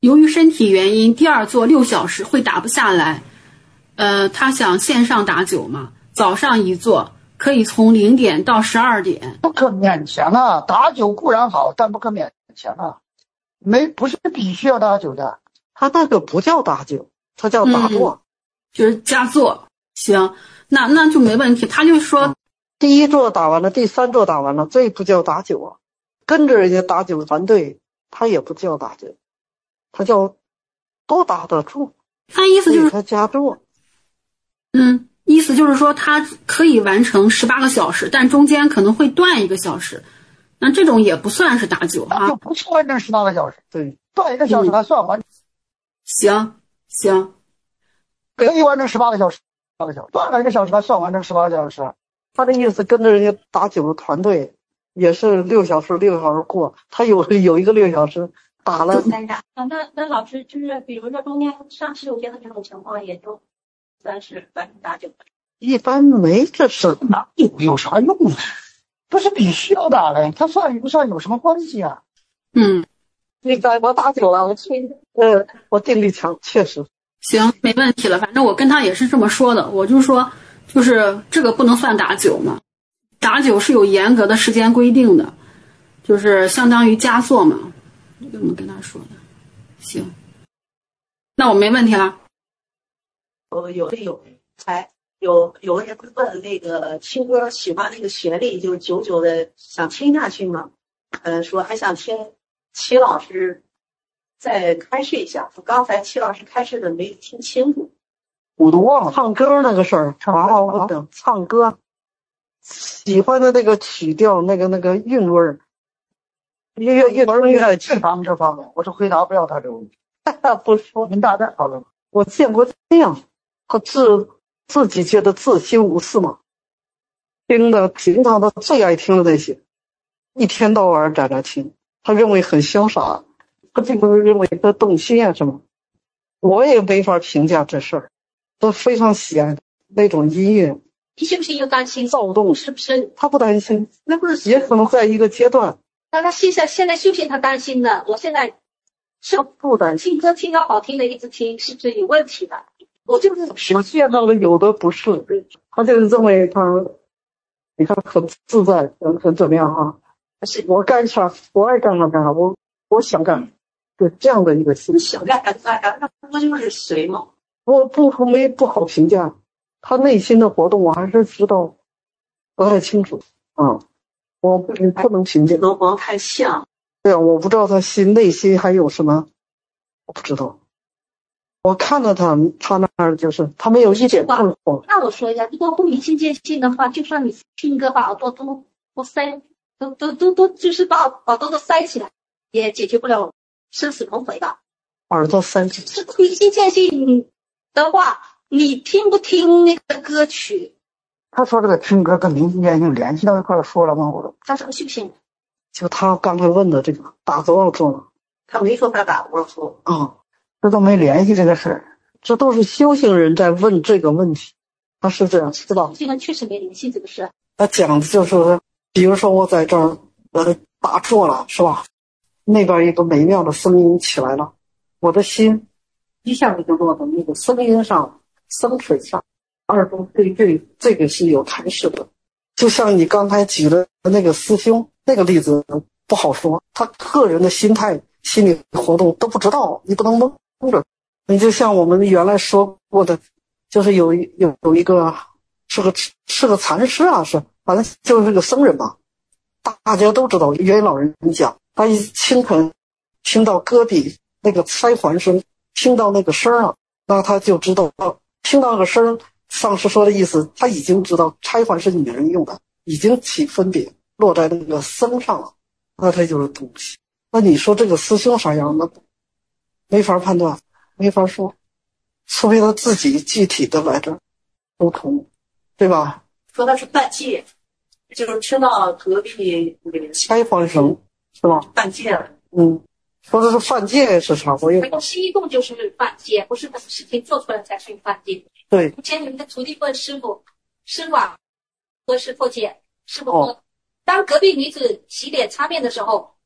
Speaker 9: 由于身体原因，第二座六小时会打不下来。呃，他想线上打九嘛，早上一座，可以从零点到十二点。
Speaker 2: 不可勉强啊，打九固然好，但不可勉强啊，没不是必须要打九的。
Speaker 3: 他那个不叫打九，他叫打坐、
Speaker 9: 嗯，就是加坐。行，那那就没问题。他就说、嗯、
Speaker 3: 第一座打完了，第三座打完了，这不叫打九啊。跟着人家打九团队，他也不叫打九，他叫多打得住。
Speaker 9: 他意思就是
Speaker 3: 他加坐。
Speaker 9: 嗯，意思就是说他可以完成十八个小时，但中间可能会断一个小时，那这种也不算是打九哈，
Speaker 2: 就不算完成十八个小时，
Speaker 3: 对，
Speaker 2: 断一个小时还算完。
Speaker 9: 嗯、行行，
Speaker 2: 可以完成十八个小时，十八个小时断了一个小时还算完成十八个小时。
Speaker 3: 他的意思跟着人家打九个团队也是六小时，六小时过，他有有一个六小时打了。
Speaker 5: 啊，那那老师就是比如说中间上十五天的这种情况，也就算是完成打九。
Speaker 3: 一般没这事，
Speaker 2: 打九有啥用啊？不是必须要打的，他算与不算有什么关系啊？
Speaker 9: 嗯，
Speaker 3: 你在我打九了，我去，呃，我定力强，确实
Speaker 9: 行，没问题了。反正我跟他也是这么说的，我就说，就是这个不能算打九嘛，打九是有严格的时间规定的，就是相当于加坐嘛，这么跟他说的。行，那我没问题了。
Speaker 1: 呃，有的有才有有的人问那个听歌喜欢那个旋律，就是久久的想听下去嘛，呃，说还想听齐老师再开示一下。刚才齐老师开示的没听清楚，
Speaker 2: 我都忘了
Speaker 3: 唱歌那个事儿，然后我等唱歌，喜欢的那个曲调，那个那个韵味儿，越越越听越
Speaker 2: 这方面这方面，我是回答不了他这个问题。
Speaker 3: 不说，
Speaker 2: 您大概讨论。
Speaker 3: 我见过这样，他自自己觉得自心无事嘛，听的平常他最爱听的那些，一天到晚在那听，他认为很潇洒，他并不是认为他动心啊什么。我也没法评价这事儿，都非常喜爱那种音乐。
Speaker 5: 你是不是又担心
Speaker 3: 躁动？
Speaker 5: 是不是？
Speaker 3: 他不担心，
Speaker 5: 那不是
Speaker 3: 也可能在一个阶段。
Speaker 5: 那他现在现在是不是他担心的？我现在是
Speaker 3: 不担
Speaker 5: 心，听歌听到好听的一直听，是不是有问题的？我就是
Speaker 3: 我见到了有的不是，他就是认为他，你看很自在，很很怎么样啊？是我干啥，我爱干啥干啥，我我想干，就这样的一个心。
Speaker 1: 想干干干，那不就是谁吗？
Speaker 3: 我不没不好评价他内心的活动，我还是知道不太清楚啊、嗯，我不不能评价。
Speaker 1: 能光太像。
Speaker 3: 对啊，我不知道他心内心还有什么，我不知道。我看了他，他那儿就是他没有一点困惑。
Speaker 5: 那我说一下，如果不明心见性的话，就算你听歌把耳朵都都塞，都都都都就是把耳朵都塞起来，也解决不了生死轮回吧。
Speaker 3: 耳朵塞起
Speaker 5: 来。是明心见性的话，你听不听那个歌曲？
Speaker 2: 他说这个听歌跟明心见性联系到一块说了吗？我都。
Speaker 5: 他什么修行？
Speaker 3: 就他刚才问的这个打多少坐了？
Speaker 1: 他没说他打多少坐
Speaker 3: 啊。嗯，
Speaker 2: 这都没联系这个事儿，
Speaker 3: 这都是修行人在问这个问题，他是这样，是吧？
Speaker 5: 修行人确实没联系这个事。
Speaker 3: 他讲的就是，比如说我在这儿呃打坐了，是吧？那边一个美妙的声音起来了，我的心一下子就落到那个声音上、声水上，耳朵对这这个是有开示的。就像你刚才举的那个师兄那个例子不好说，他个人的心态、心理活动都不知道，你不能蒙着。你就像我们原来说过的，就是有有有一个是个是个禅师啊，是反正就是个僧人嘛，大家都知道。袁老人讲，他一清晨听到戈壁那个拆环声，听到那个声了，那他就知道，听到那个声，上师说的意思，他已经知道拆环是女人用的，已经起分别落在那个声上了，那他就是东西。那你说这个师兄啥样？那没法判断，没法说，除非他自己具体的来这沟通，对吧？
Speaker 1: 说他是犯戒，就是听到隔壁
Speaker 3: 拆环声是吧？
Speaker 1: 犯戒了。
Speaker 3: 嗯，说的是犯戒是啥？我也
Speaker 5: 西洞就是犯戒，不是把事情做出来才是犯戒。
Speaker 3: 对。
Speaker 5: 以前你们的徒弟问师傅，师傅啊，何时破戒？师傅说，哦，当隔壁女子洗脸擦面的时候，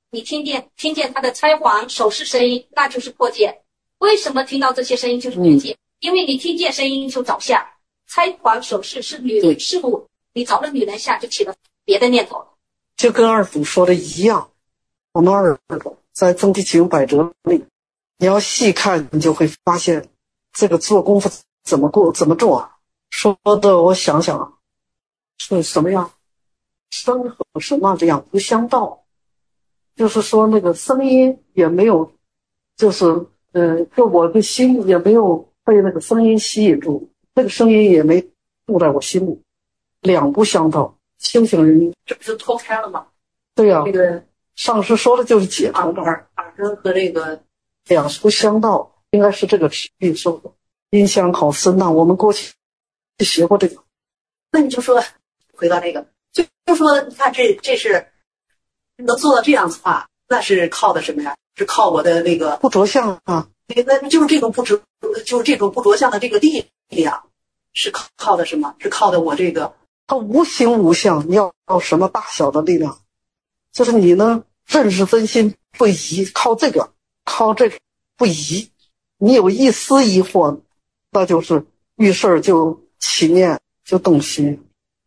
Speaker 7: 你听见听见他的拆黄手势声音，那就是破戒。为什么听到这些声音就是破戒？嗯、因为你听见声音就着相，拆黄手势是女事物，你着了女人相就起了别的念头了。
Speaker 3: 就跟二祖说的一样，我们二祖在《增地起用百折》里，你要细看，你就会发现这个做功夫怎么过怎么做啊？说的我想想啊，是什么样？声和什么这样不相道，就是说那个声音也没有，就是呃，就我的心也没有被那个声音吸引住，那个声音也没住在我心里，两不相道。清醒人
Speaker 1: 这不是脱开了吗？
Speaker 3: 对呀、啊，
Speaker 1: 这个
Speaker 3: 上师说的就是解脱嘛。
Speaker 1: 耳耳根和这个
Speaker 3: 两不相道，应该是这个语说的。音相好深呐、啊，我们过去学过这个。
Speaker 1: 那你就说回到这个，就就说你看这这是能做到这样子的话，那是靠的什么呀？是靠我的那个
Speaker 3: 不着相啊。
Speaker 1: 那就是这种不着，就是这种不着相的这个力量，是靠靠的什么？是靠的我这个。
Speaker 3: 它无形无相，你要靠什么大小的力量？就是你呢认识真心不疑，靠这个，靠这个不疑。你有一丝疑惑，那就是遇事儿就起念，就动心。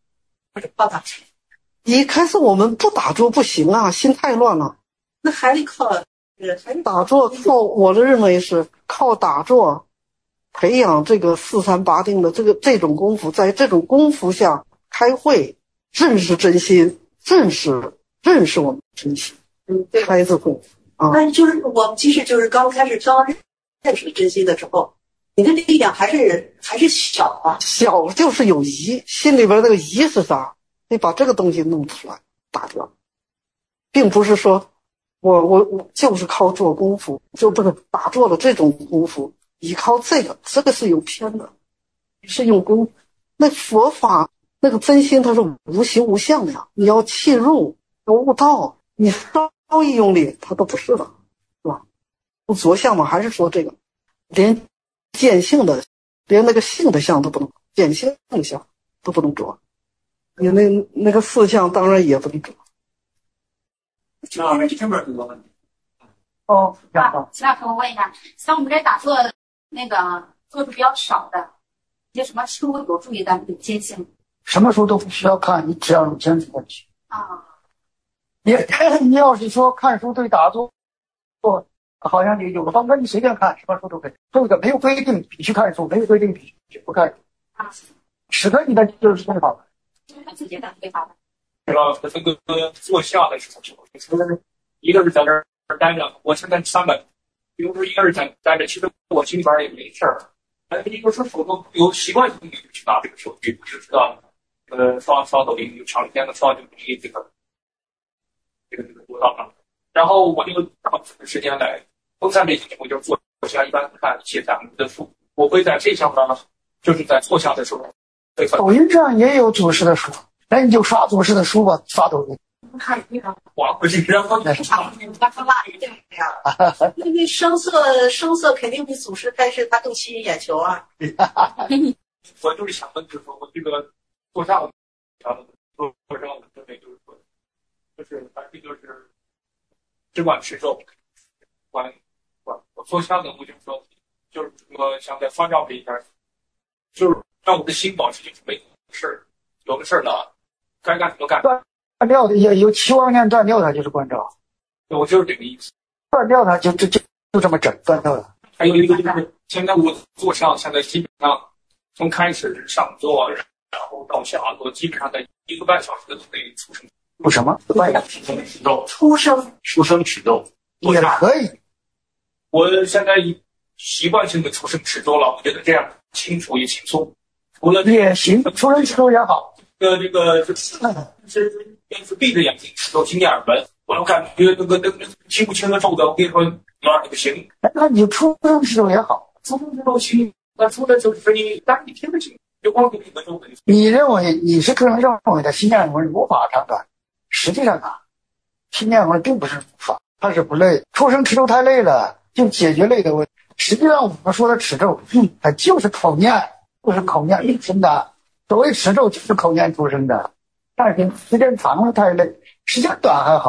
Speaker 3: 一开始我们不打坐不行啊，心太乱了。
Speaker 1: 那还得靠，还得
Speaker 3: 打坐靠，我的认为是靠打坐培养这个四禅八定的这个这种功夫，在这种功夫下。开会认识真心，认识认识我们真心，
Speaker 1: 嗯，对，
Speaker 3: 开智慧啊。
Speaker 1: 那就是我们即使就是刚开始刚认识真心的时候，你的力量还是还是小啊，
Speaker 3: 小就是有疑，心里边那个疑是啥？你把这个东西弄出来打掉，并不是说我我我就是靠做功夫，就这个打坐的这种功夫，依靠这个，这个是有偏的，是用功。那佛法。那个真心它是无形无相的呀，你要契入，要悟道，你稍一用力，它都不是了，是吧？不着相嘛，还是说这个，连见性的，连那个性的相都不能，见性的相都不能着，你那那个四相当然也不能着。
Speaker 6: 秦老师，这边有个问题。
Speaker 3: 哦，
Speaker 4: 啊，秦老师，我问一下，像我们这打坐那个做的比较少的，有什么书有助于咱们见性？
Speaker 2: 什么书都不需要看，你只要有坚持下去
Speaker 4: 啊。
Speaker 2: 你你要是说看书对打坐，好像你有个方针，你随便看什么书都可以。这个没有规定必须看书，没有规定必须不看书。
Speaker 4: 啊，
Speaker 2: 使得你的就是最好的。
Speaker 4: 自己的最好的。
Speaker 6: 知道这个坐下的时候，一个是在这儿待着，我现在三百，比如说一个人在待着，其实我心里边也没事儿。但是一个是手动有习惯性去拿这个手机，就知道。呃，刷刷抖音，有长时间的刷就容易这个这个这个多到了。然后我就大部分时间来风扇这几天，我就坐下，一般看一些咱们的书。我会在这上呢，就是在坐下的时候，
Speaker 2: 抖音上也有祖师的书，那你就刷祖师的书吧，刷抖音。
Speaker 1: 看一个
Speaker 6: 划过去，然后
Speaker 1: 那是差不多，那他辣一点呀。那那声色声色肯定比祖师开示他更吸引眼球啊。
Speaker 6: 我就是想问，就是说我这个。坐上，然后坐坐上的准备就是说，就是反正就是只管持咒，管管我坐下的我就说，就是说想再发照这一下，就是让我的心保持就是没事儿，有个事儿了，该干什么干。
Speaker 2: 断掉的也有期望念断掉它就是关照，
Speaker 6: 我就是这个意思。
Speaker 2: 断掉它就就就就这么整断掉了。
Speaker 6: 还有一个就是现在我坐上，现在基本上从开始上座。然后到下座，基本上在一个半小时之内出生。
Speaker 2: 出什么？
Speaker 6: 出生持咒。
Speaker 1: 出生
Speaker 6: 出生持咒
Speaker 2: 也可以。
Speaker 6: 我现在习惯性的出生持咒了，我觉得这样清楚也轻松。除了
Speaker 2: 也行，出生持咒也好。
Speaker 6: 呃，这个就是是要是闭着眼睛持咒心眼儿门，我感觉那个那个清不清的咒的，我跟你说有点不行。
Speaker 2: 那你出生持咒也好，
Speaker 6: 出生持咒行，那出来就是你，但是你听不清。就光给你个咒，
Speaker 2: 你认为你是个人认为的心念文无法长短，实际上啊，心念文并不是无法，它是不累。出生持咒太累了，就解决累的问题。实际上我们说的持咒，嗯，它就是口念，就是口念出生的。所谓持咒就是口念出生的，但是时间长了太累，时间短还好，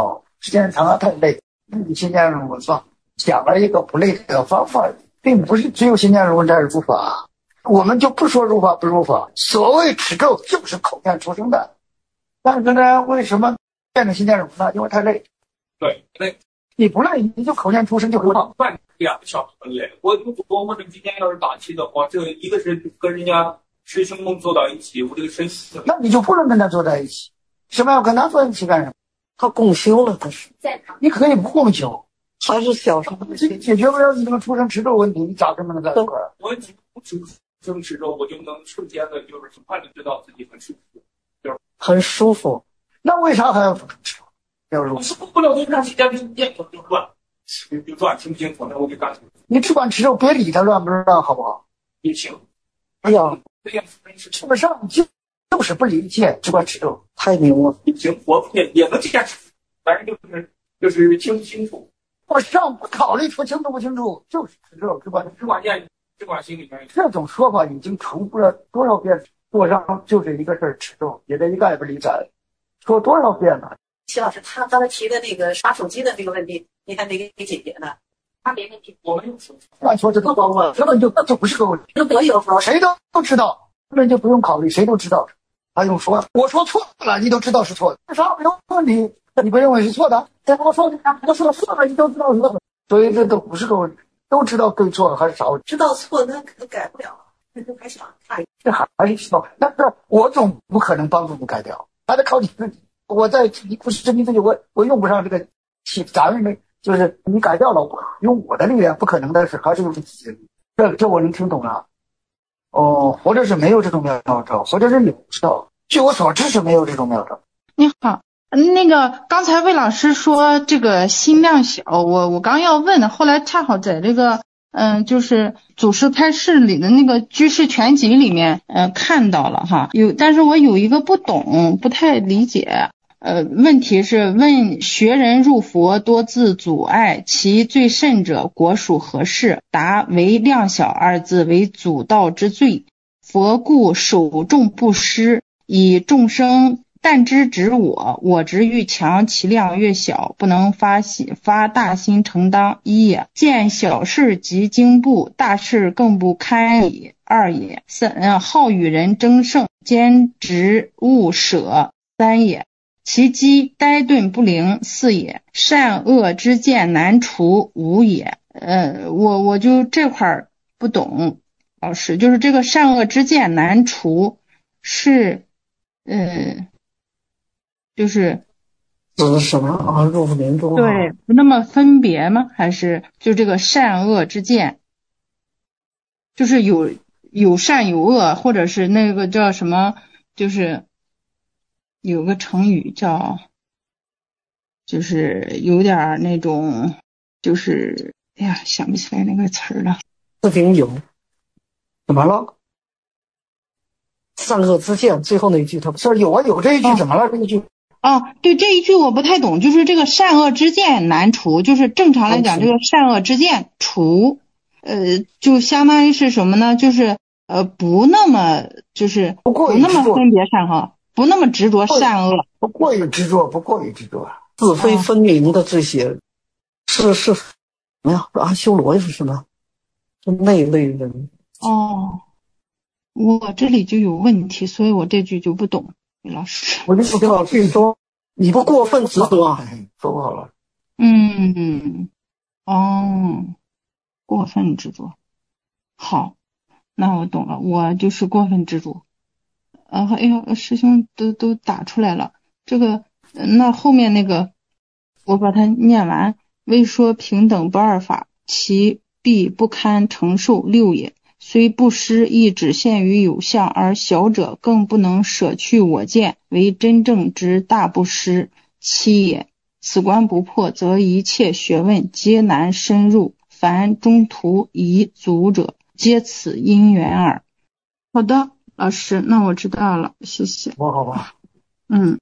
Speaker 2: 时间长了太累。那你新鲜入门法讲了一个不累的方法，并不是只有新鲜入门才是入法。我们就不说入法不入法，所谓持咒就是口念出生的。但是呢，为什么变成新鲜入门呢？因为太累。
Speaker 6: 对，累。
Speaker 2: 你不累，你就口念出生就很好。
Speaker 6: 半两个小时很累。我如果我这今天要是打气的话，这一个是跟人家师兄们坐到一起，我这个身体，
Speaker 2: 那你就不能跟他坐在一起。什么要跟他坐在一起干什么？
Speaker 3: 他共修了，他是。
Speaker 2: 你可以不共修，
Speaker 3: 还是小时候
Speaker 2: 这解决不了你这个出生持咒问题，你咋这么能在一块儿？
Speaker 6: 我不出生持咒，我就能瞬间的，就是很快的知道自己很舒服，就是
Speaker 3: 很舒服。
Speaker 2: 那为啥还要出生持咒？要是
Speaker 6: 我舒服不了，就让时间就念头就乱，就乱，听不清楚，那我就干。
Speaker 2: 你只管持咒，别理他乱不乱，好不好？
Speaker 6: 也行。
Speaker 2: 哎呀，吃不上就就是不理一切，只管持咒，
Speaker 3: 太牛了。
Speaker 6: 也行，我也也能坚持，反正就是就是清不清楚。
Speaker 2: 我上不考虑出清楚不清楚，就是持咒，只管
Speaker 6: 只管念，只管心里面。
Speaker 2: 这种说法已经重复了多少遍？做上就这一个事儿持咒，也这一个也不理睬，说多少遍了？
Speaker 1: 齐老师，他刚才提的那个刷手机的那个问题，你还没给解决呢。
Speaker 4: 他没问题，
Speaker 6: 我们有手机。
Speaker 2: 乱说这都包括，根本就这不是个问题。
Speaker 1: 那我有时候
Speaker 2: 谁都都知道，根本就不用考虑，谁都知道。还用说？我说错了，你都知道是错的，为啥没有问题？你不认为是错的？我说我说错了，你都知道是错的，所以这都不是个问题，都知道对错还是啥问题？
Speaker 1: 知道错那可改不了，那就还想看。
Speaker 2: 这还是知道，但是我总不可能帮助你改掉，还得靠你自己。我在你不是证明自己，我我用不上这个气，咱们没就是你改掉了，我用我的力量不可能的事，还是用自己的力量。这这我能听懂了。哦，或者是没有这种妙招，或者是有招。据我所知是没有这种妙招。
Speaker 8: 你好，那个刚才魏老师说这个心量小，我我刚要问的，后来恰好在这个嗯，就是祖师开示里的那个居士全集里面呃看到了哈，有，但是我有一个不懂，不太理解。呃，问题是问学人入佛多自阻碍，其最甚者果属何事？答：为量小二字为祖道之罪。佛故首重不施，以众生但知指我，我执愈强，其量越小，不能发心发大心承当。一也，见小事即惊怖，大事更不堪矣。二也，三好与人争胜，兼执勿舍。三也，其机呆钝不灵。四也，善恶之见难除。五也，呃，我我就这块不懂，老师，就是这个善恶之见难除是，呃，就是
Speaker 3: 指什么啊？入不明中、啊？
Speaker 8: 对，不那么分别吗？还是就这个善恶之见，就是有有善有恶，或者是那个叫什么，就是有个成语叫，就是有点那种，就是哎呀，想不起来那个词儿了。
Speaker 3: 四平有怎么了？善恶之见，最后那一句他不
Speaker 2: 是有啊，有这一句怎么了？这一句
Speaker 8: 哦，对，这一句我不太懂，就是这个善恶之见难除，就是正常来讲，这个善恶之见除，呃，就相当于是什么呢？就是呃，不那么就是不那么分别善恶，不那么执着善恶，
Speaker 2: 不过于执着，不过于执着，
Speaker 3: 是非分明的这些，是是什么呀？阿修罗是什么？是那类人。
Speaker 8: 哦，我这里就有问题，所以我这句就不懂。老师，
Speaker 2: 我就不老师说
Speaker 3: 你不过分执着啊，
Speaker 2: 说不好了。
Speaker 8: 嗯，哦，过分执着。好，那我懂了，我就是过分执着。呃，哎呦，师兄都都打出来了，这个那后面那个我把它念完。未说平等不二法，其必不堪承受六也。虽不施，亦只限于有相，而小者更不能舍去我见，为真正之大不施。七也，此关不破，则一切学问皆难深入，凡中途遗足者，皆此因缘耳。好的，老师，那我知道了，谢谢。
Speaker 2: 好好吧。
Speaker 8: 嗯。